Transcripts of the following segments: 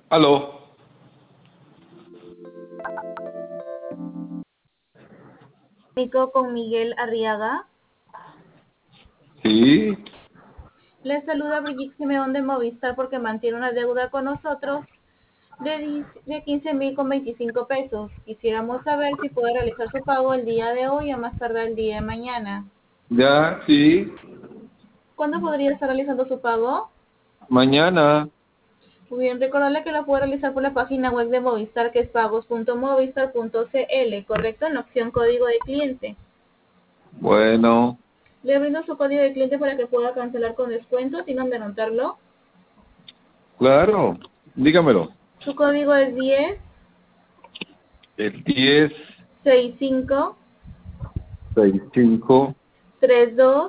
Aló. Comunico con Miguel Arriaga. Sí. Le saluda Brigitte Simeón de Movistar porque mantiene una deuda con nosotros de 15.025 pesos. Quisiéramos saber si puede realizar su pago el día de hoy o más tarde el día de mañana. Ya, sí. ¿Cuándo podría estar realizando su pago? Mañana. Muy bien, recordarle que lo puede realizar por la página web de Movistar, que es pagos.movistar.cl, correcto, en la opción código de cliente. Bueno, Le brindo su código de cliente para que pueda cancelar con descuento. ¿Tienen de anotarlo? claro. Dígamelo. Su código es 10 El 10, 65 65, 32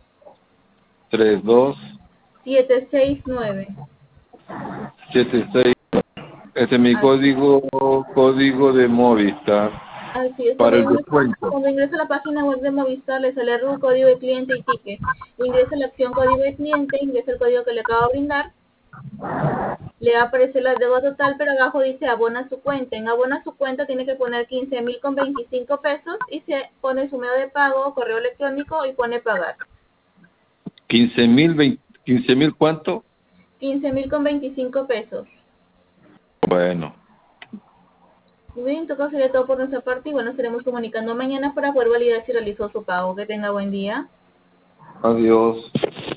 32, 769. 76. Ese es mi Así, código de Movistar así es. para el descuento. Cuando ingresa a la página web de Movistar, le sale RU, código de cliente y ticket. Ingresa la opción código de cliente, ingresa el código que le acabo de brindar. Le va a aparecer la deuda total, pero abajo dice abona su cuenta. En abona su cuenta tiene que poner 15.025 pesos y se pone su medio de pago, correo electrónico y pone pagar. 15,000 ¿cuánto? 15.025 pesos. Bueno, Muy bien, todo sería todo por nuestra parte y bueno, estaremos comunicando mañana para poder validar si realizó su pago. Que tenga buen día. adiós.